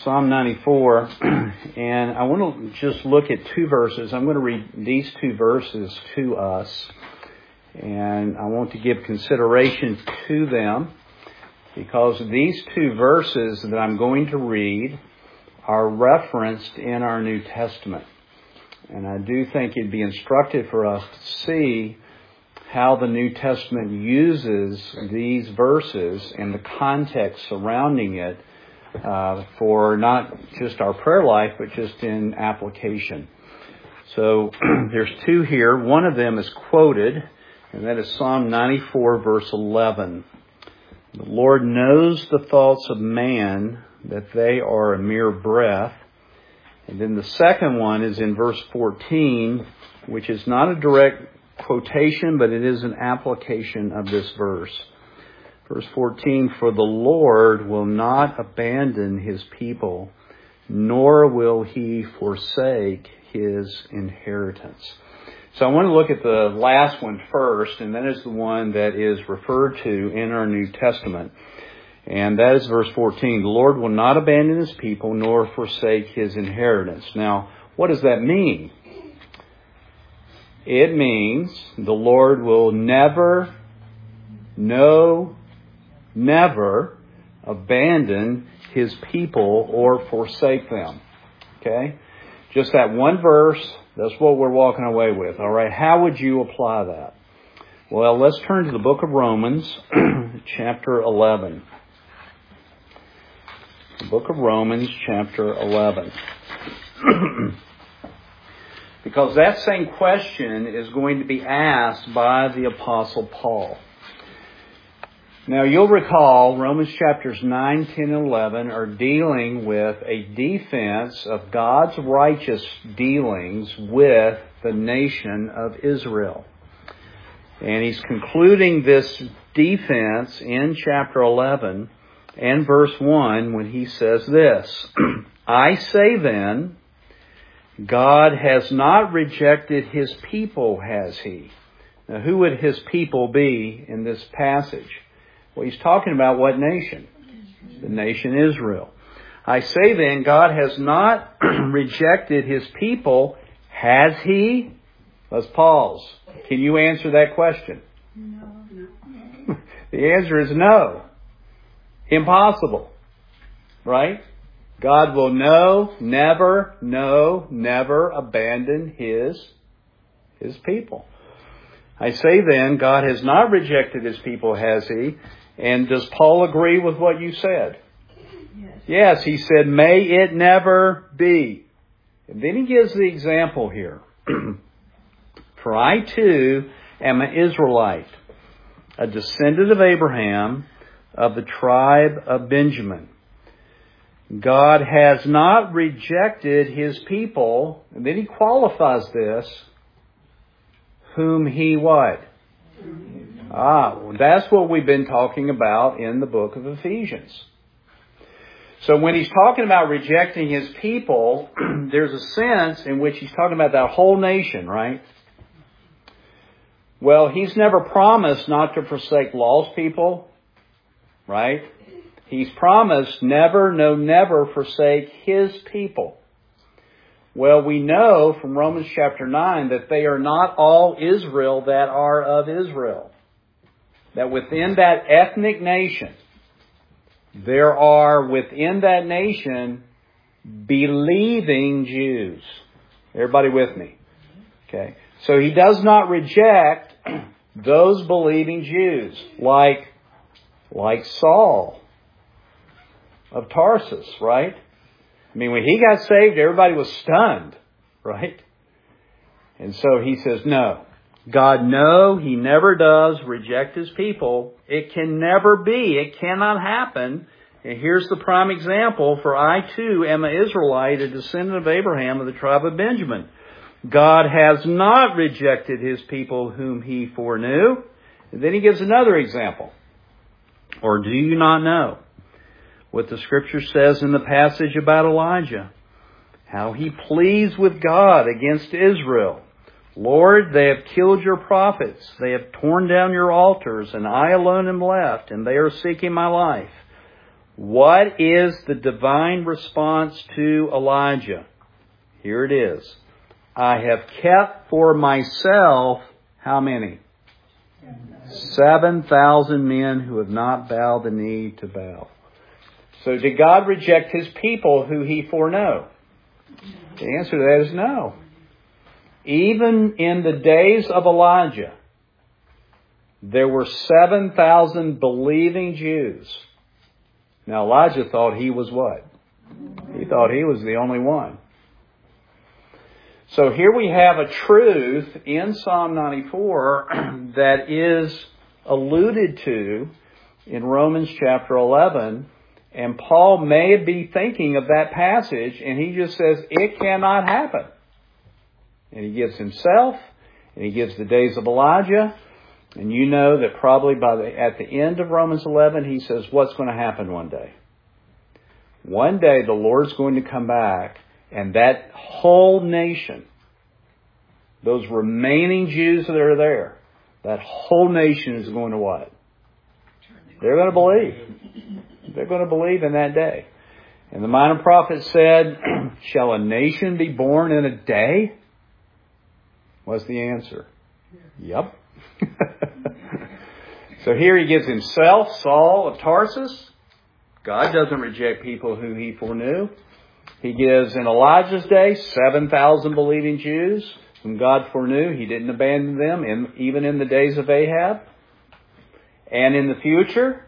Psalm 94, and I want to just look at two verses. I'm going to read these two verses to us, and I want to give consideration to them because these two verses that I'm going to read are referenced in our New Testament. And I do think it'd be instructive for us to see how the New Testament uses these verses and the context surrounding it for not just our prayer life, but just in application. So there's two here. One of them is quoted, and that is Psalm 94, verse 11. The Lord knows the thoughts of man, that they are a mere breath. And then the second one is in verse 14, which is not a direct quotation, but it is an application of this verse. Verse 14, for the Lord will not abandon his people, nor will he forsake his inheritance. So I want to look at the last one first, and that is the one that is referred to in our New Testament. And that is verse 14. The Lord will not abandon his people, nor forsake his inheritance. Now, what does that mean? It means the Lord will never abandon his people or forsake them. Okay? Just that one verse, that's what we're walking away with. All right, how would you apply that? Well, let's turn to the book of Romans, chapter 11. The book of Romans, chapter 11. Because that same question is going to be asked by the Apostle Paul. Now, you'll recall Romans chapters 9, 10, and 11 are dealing with a defense of God's righteous dealings with the nation of Israel. And he's concluding this defense in chapter 11 and verse 1 when he says this, I say then, God has not rejected his people, has he? Now, who would his people be in this passage? Well, he's talking about what nation? The nation Israel. I say then, God has not rejected his people, has he? Let's pause. Can you answer that question? No. The answer is no. Impossible. Right? God will never abandon his people. I say then, God has not rejected his people, has he? And does Paul agree with what you said? Yes, he said, may it never be. And then he gives the example here. For I too am an Israelite, a descendant of Abraham, of the tribe of Benjamin. God has not rejected his people, and then he qualifies this, whom he what? That's what we've been talking about in the book of Ephesians. So when he's talking about rejecting his people, there's a sense in which he's talking about that whole nation, right? Well, he's never promised not to forsake lost people, right? He's promised never forsake his people. Well, we know from Romans chapter 9 that they are not all Israel that are of Israel. That within that ethnic nation, there are within that nation believing Jews. Everybody with me? Okay. So he does not reject those believing Jews like Saul of Tarsus, right? I mean, when he got saved, everybody was stunned, right? And so he says, no. God, no, he never does reject his people. It can never be. It cannot happen. And here's the prime example. For I too am an Israelite, a descendant of Abraham of the tribe of Benjamin. God has not rejected his people whom he foreknew. And then he gives another example. Or do you not know what the scripture says in the passage about Elijah? How he pleads with God against Israel. Lord, they have killed your prophets. They have torn down your altars, and I alone am left, and they are seeking my life. What is the divine response to Elijah? Here it is. I have kept for myself, how many? 7,000 men who have not bowed the knee to Baal. So did God reject His people who He foreknow? The answer to that is no. Even in the days of Elijah, there were 7,000 believing Jews. Now Elijah thought he was what? He thought he was the only one. So here we have a truth in Psalm 94 that is alluded to in Romans chapter 11. And Paul may be thinking of that passage, and he just says, it cannot happen. And he gives himself, and he gives the days of Elijah. And you know that probably at the end of Romans 11, he says, what's going to happen one day? One day the Lord's going to come back, and that whole nation, those remaining Jews that are there, that whole nation is going to what? They're going to believe. They're going to believe in that day. And the minor prophet said, shall a nation be born in a day? What's the answer? Yep. So here he gives himself, Saul of Tarsus. God doesn't reject people who He foreknew. He gives in Elijah's day 7,000 believing Jews whom God foreknew. He didn't abandon them, even in the days of Ahab. And in the future,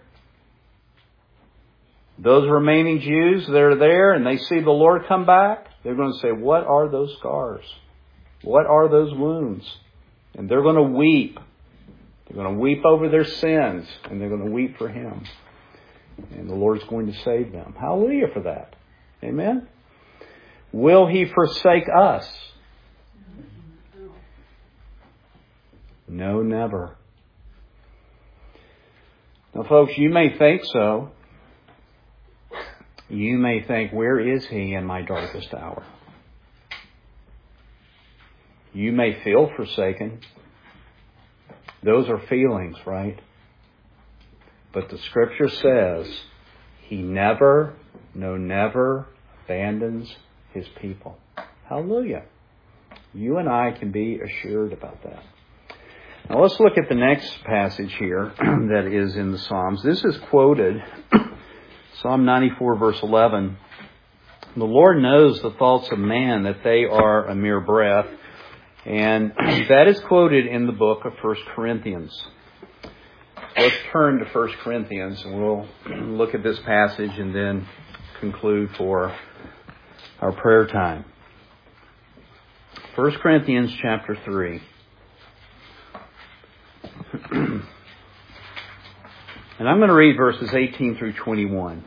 those remaining Jews that are there and they see the Lord come back, they're going to say, what are those scars? What are those wounds? And they're going to weep. They're going to weep over their sins, and they're going to weep for Him. And the Lord's going to save them. Hallelujah for that. Amen? Will He forsake us? No, never. Now, folks, you may think so. You may think, where is He in my darkest hour? You may feel forsaken. Those are feelings, right? But the Scripture says He never, no, never abandons His people. Hallelujah. You and I can be assured about that. Now let's look at the next passage here that is in the Psalms. This is quoted, Psalm 94 verse 11. The Lord knows the thoughts of man, that they are a mere breath. And that is quoted in the book of 1 Corinthians. Let's turn to 1 Corinthians and we'll look at this passage and then conclude for our prayer time. 1 Corinthians chapter 3. And I'm going to read verses 18 through 21.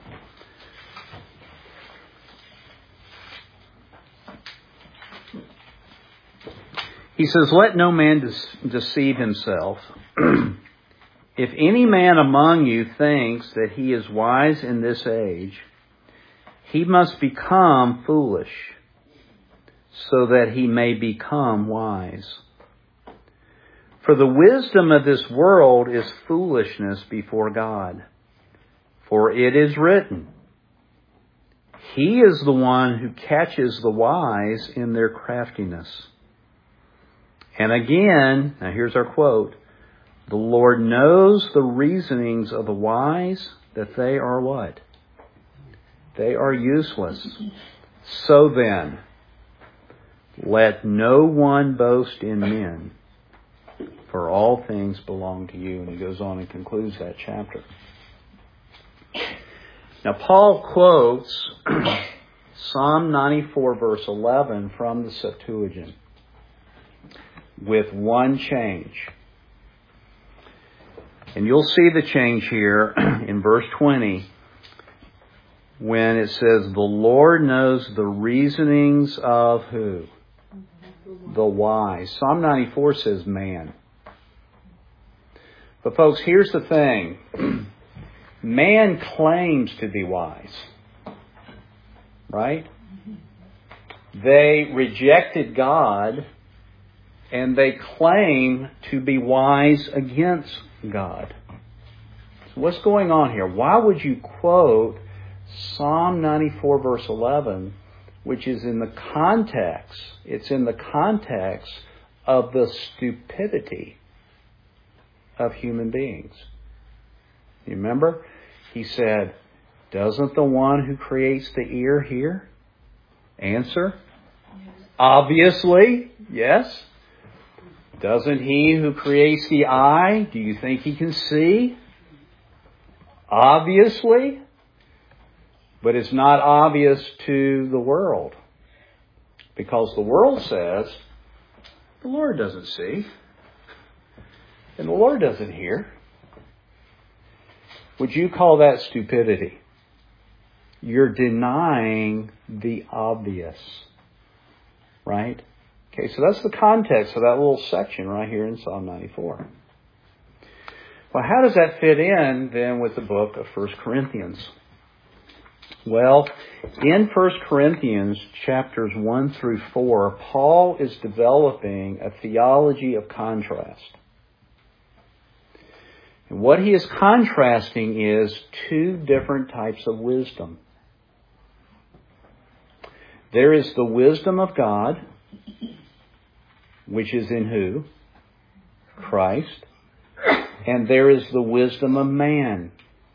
He says, let no man deceive himself. If any man among you thinks that he is wise in this age, he must become foolish, so that he may become wise. For the wisdom of this world is foolishness before God. For it is written, He is the one who catches the wise in their craftiness. And again, now here's our quote, the Lord knows the reasonings of the wise, that they are what? They are useless. So then, let no one boast in men, for all things belong to you. And he goes on and concludes that chapter. Now Paul quotes Psalm 94 verse 11 from the Septuagint with one change. And you'll see the change here in verse 20 when it says, the Lord knows the reasonings of who? The wise. Psalm 94 says man. But folks, here's the thing. Man claims to be wise. Right? They rejected God and they claim to be wise against God. So what's going on here? Why would you quote Psalm 94 verse 11, which is in the context, it's in the context of the stupidity of human beings. You remember? He said, doesn't the one who creates the ear hear? Answer? Obviously, yes. Doesn't he who creates the eye, do you think he can see? Obviously. But it's not obvious to the world. Because the world says, the Lord doesn't see. And the Lord doesn't hear. Would you call that stupidity? You're denying the obvious. Right? Okay, so that's the context of that little section right here in Psalm 94. Well, how does that fit in then with the book of 1 Corinthians? Well, in 1 Corinthians chapters 1 through 4, Paul is developing a theology of contrast. And what he is contrasting is two different types of wisdom. There is the wisdom of God, which is in who? Christ. And there is the wisdom of man.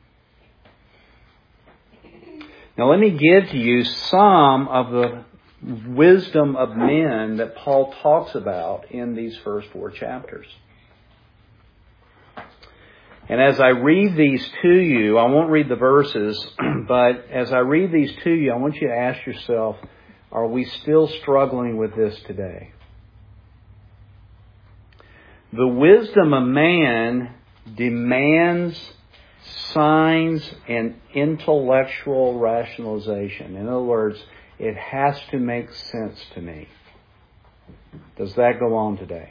Now let me give to you some of the wisdom of men that Paul talks about in these first 4 chapters. And as I read these to you, I won't read the verses, but as I read these to you, I want you to ask yourself, are we still struggling with this today? The wisdom of man demands signs and intellectual rationalization. In other words, it has to make sense to me. Does that go on today?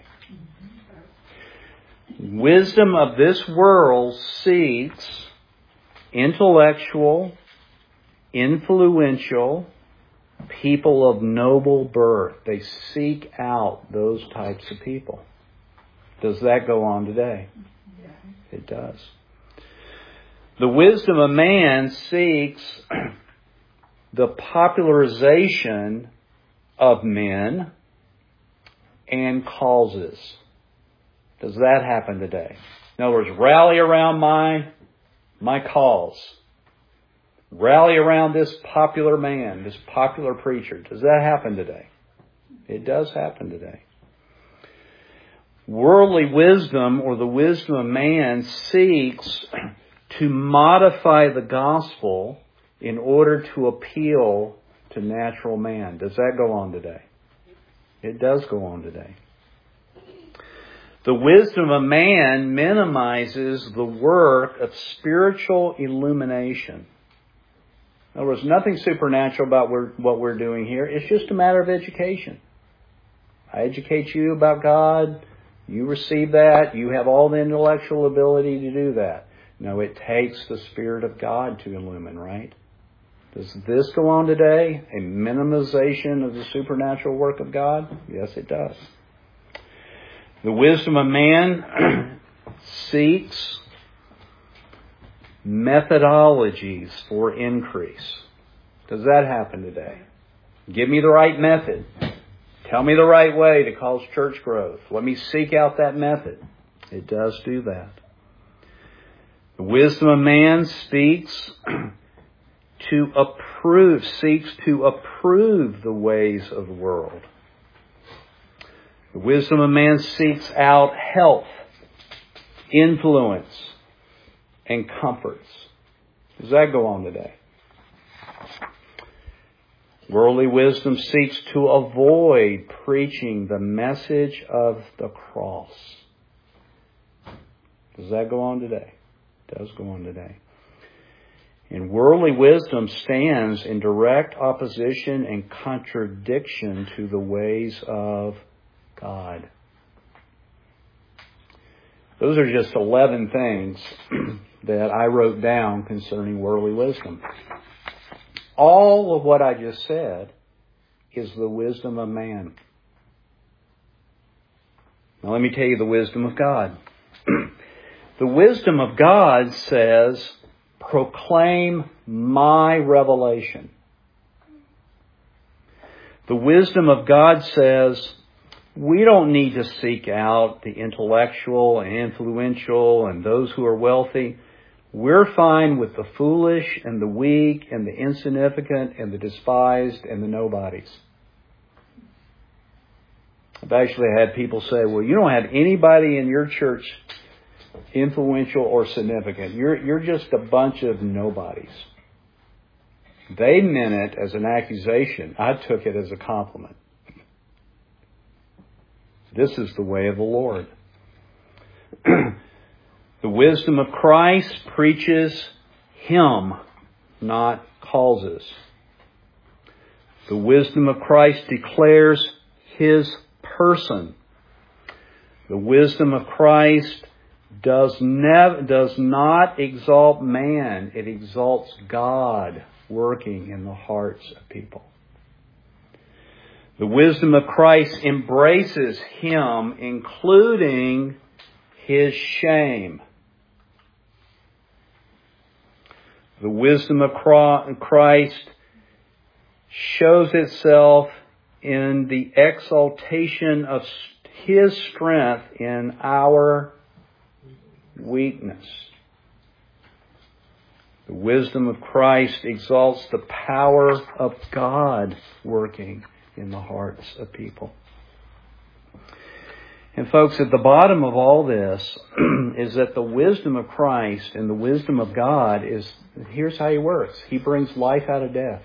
Wisdom of this world seeks intellectual, influential, people of noble birth. They seek out those types of people. Does that go on today? It does. The wisdom of man seeks the popularization of men and causes. Does that happen today? In other words, rally around my cause. Rally around this popular man, this popular preacher. Does that happen today? It does happen today. Worldly wisdom, or the wisdom of man, seeks to modify the gospel in order to appeal to natural man. Does that go on today? It does go on today. The wisdom of man minimizes the work of spiritual illumination. In other words, nothing supernatural about what we're doing here. It's just a matter of education. I educate you about God. You receive that. You have all the intellectual ability to do that. No, it takes the Spirit of God to illumine, right? Does this go on today? A minimization of the supernatural work of God? Yes, it does. The wisdom of man seeks methodologies for increase. Does that happen today? Give me the right method. Tell me the right way to cause church growth. Let me seek out that method. It does do that. The wisdom of man seeks to approve the ways of the world. The wisdom of man seeks out health, influence, and comforts. Does that go on today? Worldly wisdom seeks to avoid preaching the message of the cross. Does that go on today? It does go on today. And worldly wisdom stands in direct opposition and contradiction to the ways of God. Those are just 11 things that I wrote down concerning worldly wisdom. All of what I just said is the wisdom of man. Now let me tell you the wisdom of God. The wisdom of God says proclaim my revelation. The wisdom of God says, we don't need to seek out the intellectual and influential and those who are wealthy. We're fine with the foolish and the weak and the insignificant and the despised and the nobodies. I've actually had people say, well, you don't have anybody in your church influential or significant. You're just a bunch of nobodies. They meant it as an accusation. I took it as a compliment. This is the way of the Lord. The wisdom of Christ preaches Him, not causes. The wisdom of Christ declares His person. The wisdom of Christ does not exalt man. It exalts God working in the hearts of people. The wisdom of Christ embraces Him, including His shame. The wisdom of Christ shows itself in the exaltation of His strength in our weakness. The wisdom of Christ exalts the power of God working in the hearts of people. And folks, at the bottom of all this is that the wisdom of Christ and the wisdom of God is, here's how He works. He brings life out of death.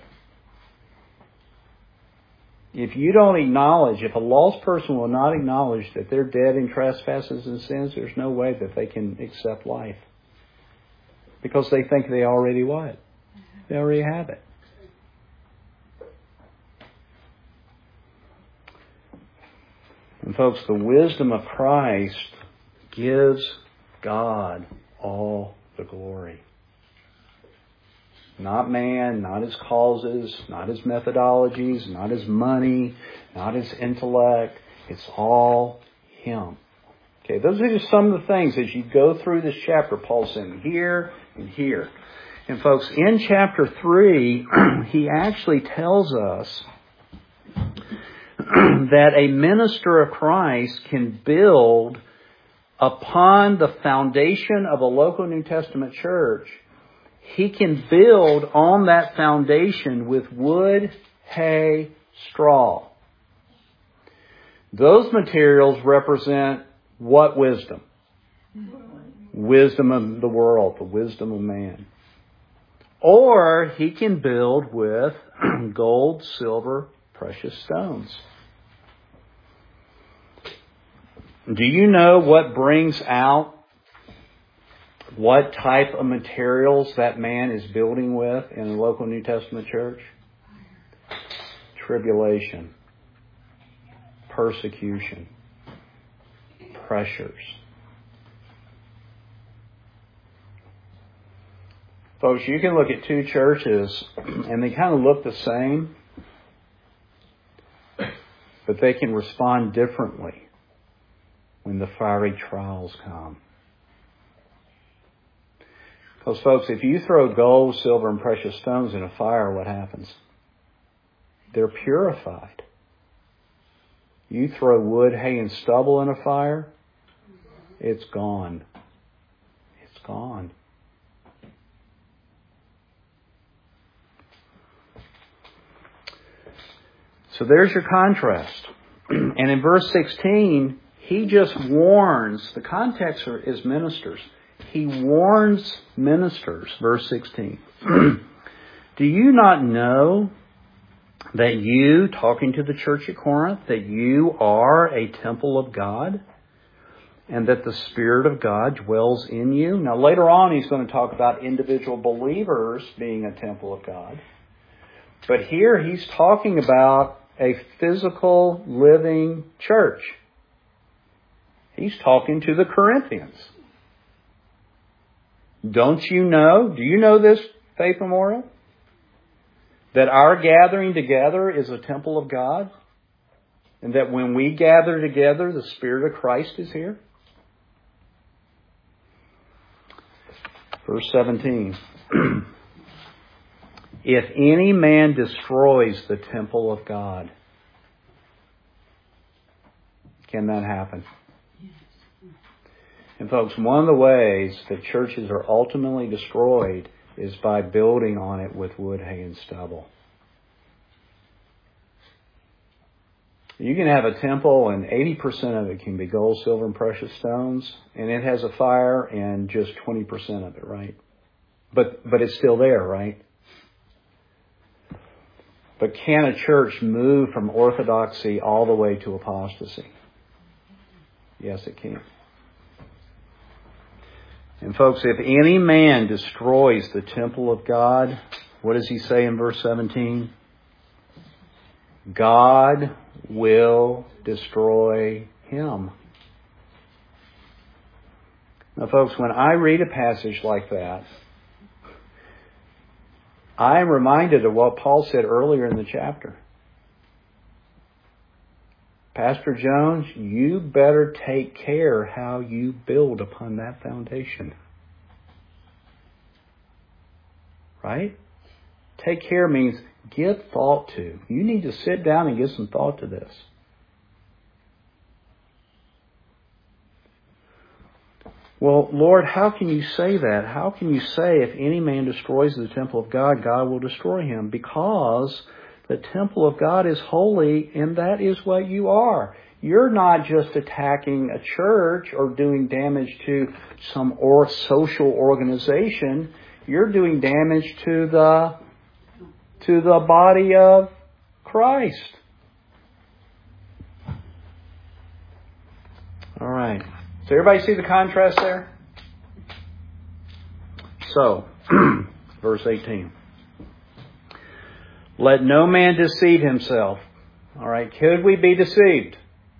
If you don't acknowledge, if a lost person will not acknowledge that they're dead in trespasses and sins, there's no way that they can accept life. Because they think they already what? They already have it. And folks, the wisdom of Christ gives God all the glory. Not man, not his causes, not his methodologies, not his money, not his intellect. It's all Him. Okay, those are just some of the things as you go through this chapter. Paul's saying here and here. And folks, in chapter 3, he actually tells us that a minister of Christ can build upon the foundation of a local New Testament church. He can build on that foundation with wood, hay, straw. Those materials represent what wisdom? Wisdom of the world, the wisdom of man. Or he can build with gold, silver, precious stones. Do you know what brings out what type of materials that man is building with in the local New Testament church? Tribulation, persecution, pressures. Folks, you can look at two churches and they kind of look the same, but they can respond differently when the fiery trials come. Because, folks, if you throw gold, silver, and precious stones in a fire, what happens? They're purified. You throw wood, hay, and stubble in a fire, it's gone. It's gone. So there's your contrast. And in verse 16, he just warns, the context is ministers. He warns ministers, verse 16. Do you not know that you, talking to the church at Corinth, that you are a temple of God and that the Spirit of God dwells in you? Now later on he's going to talk about individual believers being a temple of God. But here he's talking about a physical, living church. He's talking to the Corinthians. Don't you know? Do you know this, Faith Memorial? That our gathering together is a temple of God? And that when we gather together, the Spirit of Christ is here? Verse 17. If any man destroys the temple of God, can that happen? And folks, one of the ways that churches are ultimately destroyed is by building on it with wood, hay, and stubble. You can have a temple and 80% of it can be gold, silver, and precious stones, and it has a fire and just 20% of it, right? But it's still there, right? But can a church move from orthodoxy all the way to apostasy? Yes, it can. And folks, if any man destroys the temple of God, what does he say in verse 17? God will destroy him. Now, folks, when I read a passage like that, I am reminded of what Paul said earlier in the chapter. Pastor Jones, you better take care how you build upon that foundation. Right? Take care means give thought to. You need to sit down and give some thought to this. Well, Lord, how can you say that? How can you say if any man destroys the temple of God, God will destroy him? Because the temple of God is holy, and that is what you are. You're not just attacking a church or doing damage to some social organization. You're doing damage to the body of Christ. All right. So everybody see the contrast there? So, verse 18. Let no man deceive himself. All right. Could we be deceived?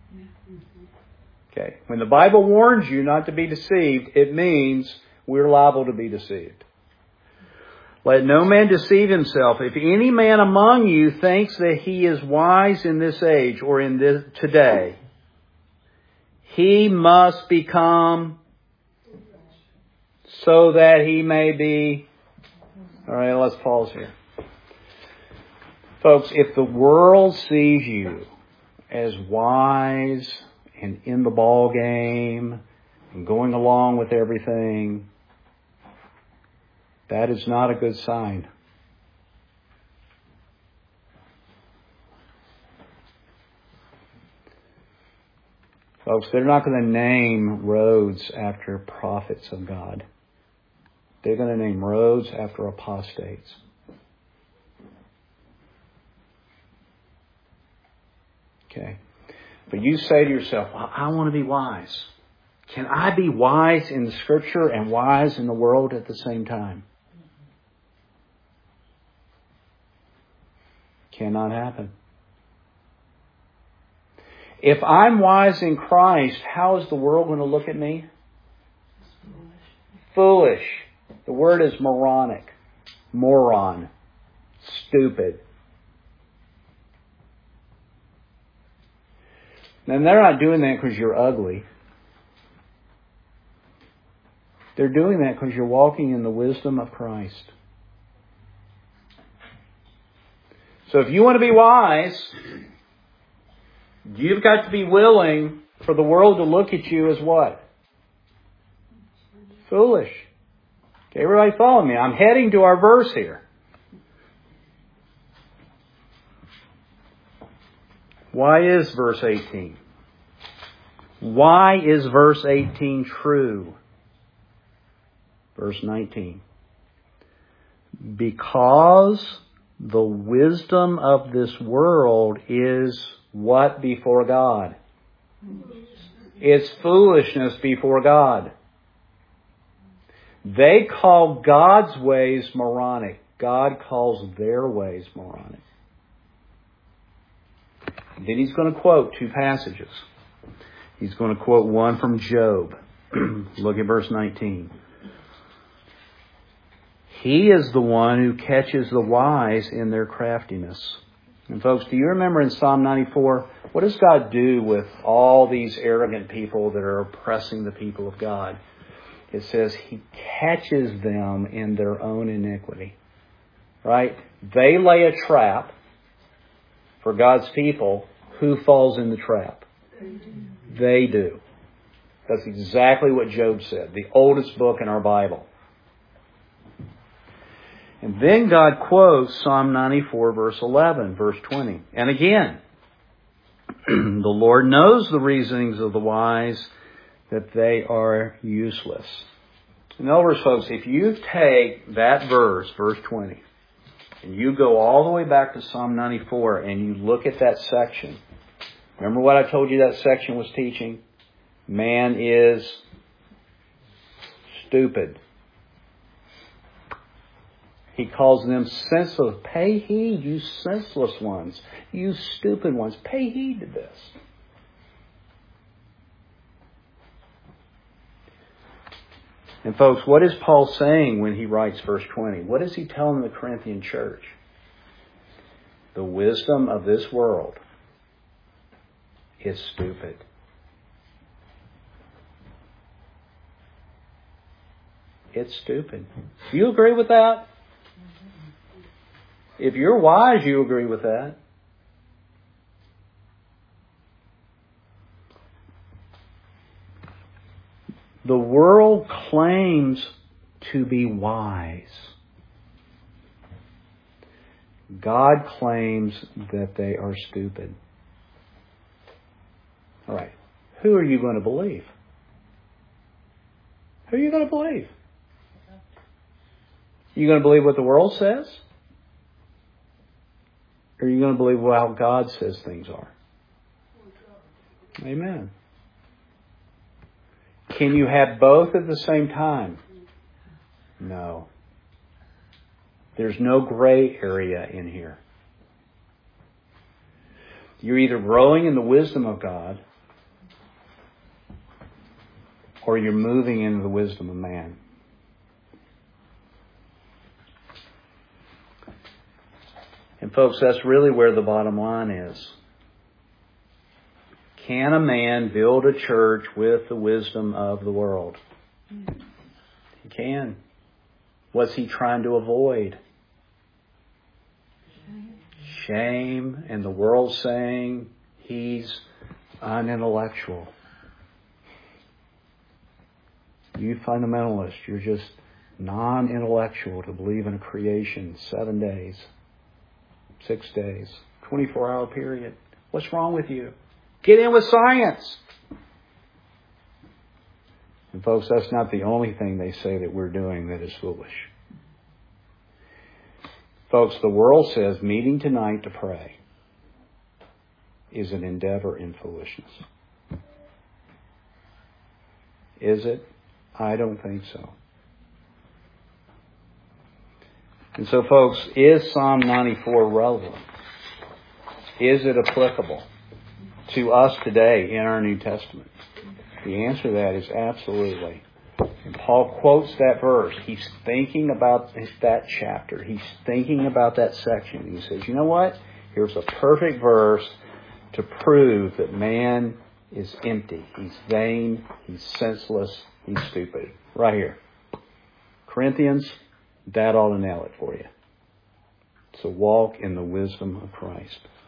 Okay. When the Bible warns you not to be deceived, it means we're liable to be deceived. Let no man deceive himself. If any man among you thinks that he is wise in this age or in this today, he must become so that he may be. All right, let's pause here. Folks, if the world sees you as wise and in the ball game and going along with everything, that is not a good sign. Folks, they're not going to name roads after prophets of God. They're going to name roads after apostates. Okay. But you say to yourself, well, I want to be wise. Can I be wise in the Scripture and wise in the world at the same time? Cannot happen. If I'm wise in Christ, how is the world going to look at me? Foolish. The word is moronic. Moron. Stupid. And they're not doing that because you're ugly. They're doing that because you're walking in the wisdom of Christ. So if you want to be wise, you've got to be willing for the world to look at you as what? Foolish. Okay, everybody follow me. I'm heading to our verse here. Why is verse 18? Why is verse 18 true? Verse 19. Because the wisdom of this world is what before God? It's foolishness before God. They call God's ways moronic. God calls their ways moronic. Then he's going to quote two passages. He's going to quote one from Job. Look at verse 19. He is the one who catches the wise in their craftiness. And folks, do you remember in Psalm 94, what does God do with all these arrogant people that are oppressing the people of God? it says He catches them in their own iniquity. Right? They lay a trap for God's people. Who falls in the trap? They do. That's exactly what Job said, the oldest book in our Bible. And then God quotes Psalm 94, verse 11, verse 20. And again, the Lord knows the reasonings of the wise, that they are useless. In other words, folks, if you take that verse, verse 20, and you go all the way back to Psalm 94 and you look at that section, remember what I told you that section was teaching? Man is stupid. He calls them senseless. Pay heed, you senseless ones. You stupid ones. Pay heed to this. And folks, what is Paul saying when he writes verse 20? What is he telling the Corinthian church? The wisdom of this world is stupid. It's stupid. Do you agree with that? If you're wise, you agree with that. The world claims to be wise. God claims that they are stupid. All right. Who are you going to believe? Who are you going to believe? You going to believe what the world says? Or are you going to believe how God says things are? Amen. Can you have both at the same time? No. There's no gray area in here. You're either growing in the wisdom of God or you're moving into the wisdom of man. And folks, that's really where the bottom line is. Can a man build a church with the wisdom of the world? He can. What's he trying to avoid? Shame and the world saying he's unintellectual. You fundamentalists, you're just non-intellectual to believe in a creation 7 days, 6 days, 24-hour period. What's wrong with you? Get in with science. And folks, that's not the only thing they say that we're doing that is foolish. Folks, the world says meeting tonight to pray is an endeavor in foolishness. Is it? I don't think so. And so, folks, is Psalm 94 relevant? Is it applicable to us today in our New Testament? The answer to that is absolutely. And Paul quotes that verse. He's thinking about that chapter. He's thinking about that section. He says, you know what? Here's a perfect verse to prove that man is empty. He's vain. He's senseless. He's stupid. Right here. Corinthians, that ought to nail it for you. So walk in the wisdom of Christ.